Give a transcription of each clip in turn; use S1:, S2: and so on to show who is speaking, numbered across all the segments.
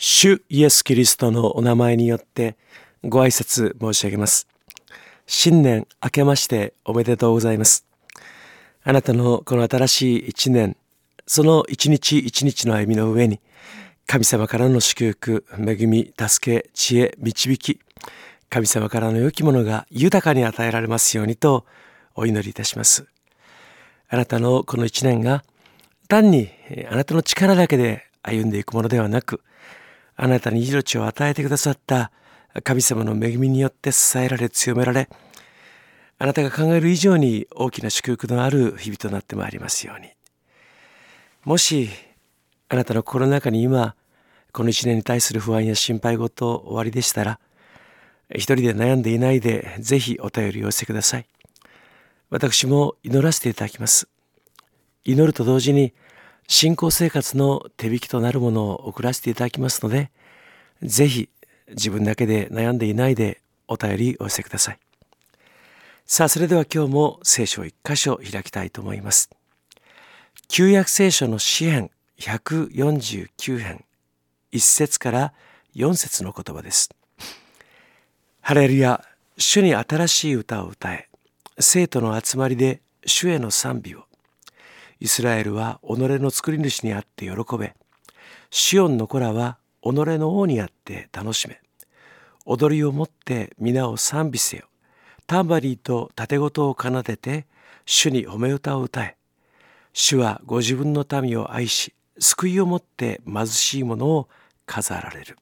S1: 主イエス・キリストのお名前によってご挨拶申し上げます。新年明けましておめでとうございます。あなたのこの新しい一年、その一日一日の歩みの上に神様からの祝福、恵み、助け、知恵、導き、神様からの良きものが豊かに与えられますようにとお祈りいたします。あなたのこの一年が単にあなたの力だけで歩んでいくものではなく、あなたに命を与えてくださった神様の恵みによって支えられ強められ、あなたが考える以上に大きな祝福のある日々となってまいりますように。もしあなたの心の中に今この一年に対する不安や心配事おありでしたら、一人で悩んでいないでぜひお便りを寄せてください。私も祈らせていただきます。祈ると同時に信仰生活の手引きとなるものを送らせていただきますので、ぜひ自分だけで悩んでいないでお便りお寄せください。さあ、それでは今日も聖書を一箇所開きたいと思います。旧約聖書の詩編149編1節から4節の言葉です。ハレルヤ、主に新しい歌を歌え、生徒の集まりで主への賛美を。イスラエルは己の作り主にあって喜べ。シオンの子らは己の王にあって楽しめ。踊りをもって皆を賛美せよ。タンバリンと盾琴を奏でて主に褒め歌を歌え。主はご自分の民を愛し、救いをもって貧しい者を飾られる。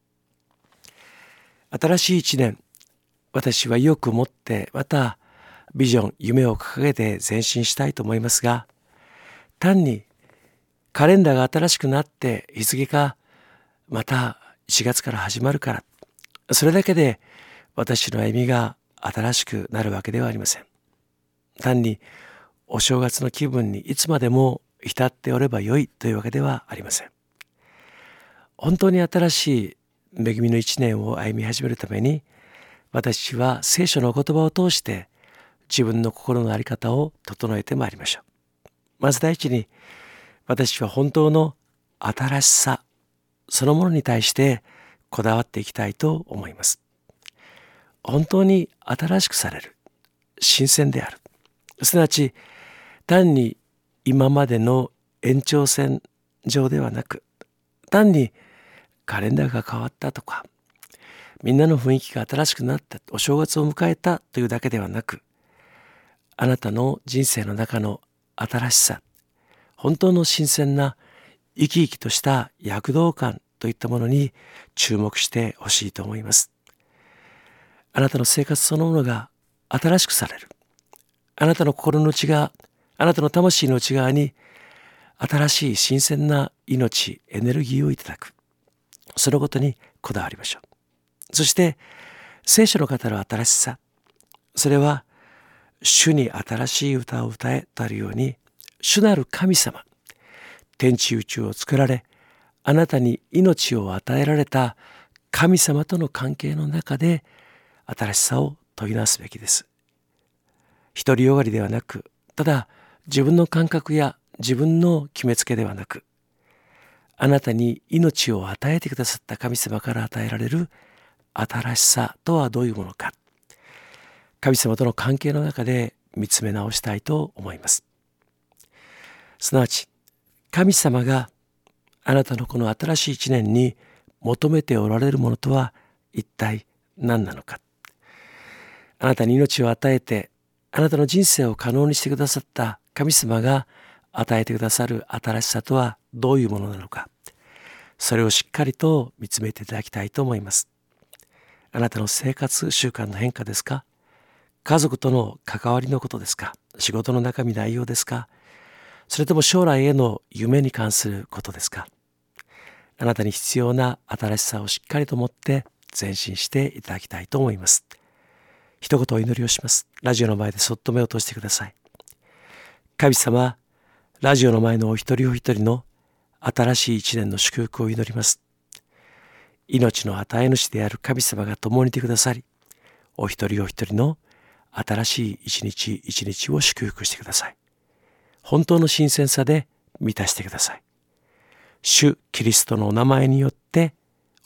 S1: 新しい一年、私は意欲を持ってまたビジョン、夢を掲げて前進したいと思いますが、単にカレンダーが新しくなって日付がまた1月から始まるから、それだけで私の歩みが新しくなるわけではありません。単にお正月の気分にいつまでも浸っておればよいというわけではありません。本当に新しい恵みの一年を歩み始めるために、私は聖書の言葉を通して自分の心の在り方を整えてまいりましょう。まず第一に、私は本当の新しさそのものに対してこだわっていきたいと思います。本当に新しくされる、新鮮である、すなわち単に今までの延長線上ではなく、単にカレンダーが変わったとか、みんなの雰囲気が新しくなった、お正月を迎えたというだけではなく、あなたの人生の中の新しさ、本当の新鮮な生き生きとした躍動感といったものに注目してほしいと思います。あなたの生活そのものが新しくされる。あなたの心の内側、あなたの魂の内側に新しい新鮮な命、エネルギーをいただく。そのことにこだわりましょう。そして聖書の語る新しさ、それは主に新しい歌を歌えとあるように、主なる神様、天地宇宙を作られ、あなたに命を与えられた神様との関係の中で新しさを問いなすべきです。独りよがりではなく、ただ自分の感覚や自分の決めつけではなく、あなたに命を与えてくださった神様から与えられる新しさとはどういうものか、神様との関係の中で見つめ直したいと思います。すなわち、神様があなたのこの新しい一年に求めておられるものとは一体何なのか。あなたに命を与えて、あなたの人生を可能にしてくださった神様が与えてくださる新しさとはどういうものなのか。それをしっかりと見つめていただきたいと思います。あなたの生活習慣の変化ですか？家族との関わりのことですか？仕事の中身内容ですか？それとも将来への夢に関することですか？あなたに必要な新しさをしっかりと持って前進していただきたいと思います。一言お祈りをします。ラジオの前でそっと目を閉じてください。神様、ラジオの前のお一人お一人の新しい一年の祝福を祈ります。命の与え主である神様が共にいてくださり、お一人お一人の新しい一日一日を祝福してください。本当の新鮮さで満たしてください。主キリストのお名前によって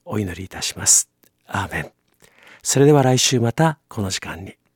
S1: お祈りいたします。アーメン。それでは来週またこの時間に。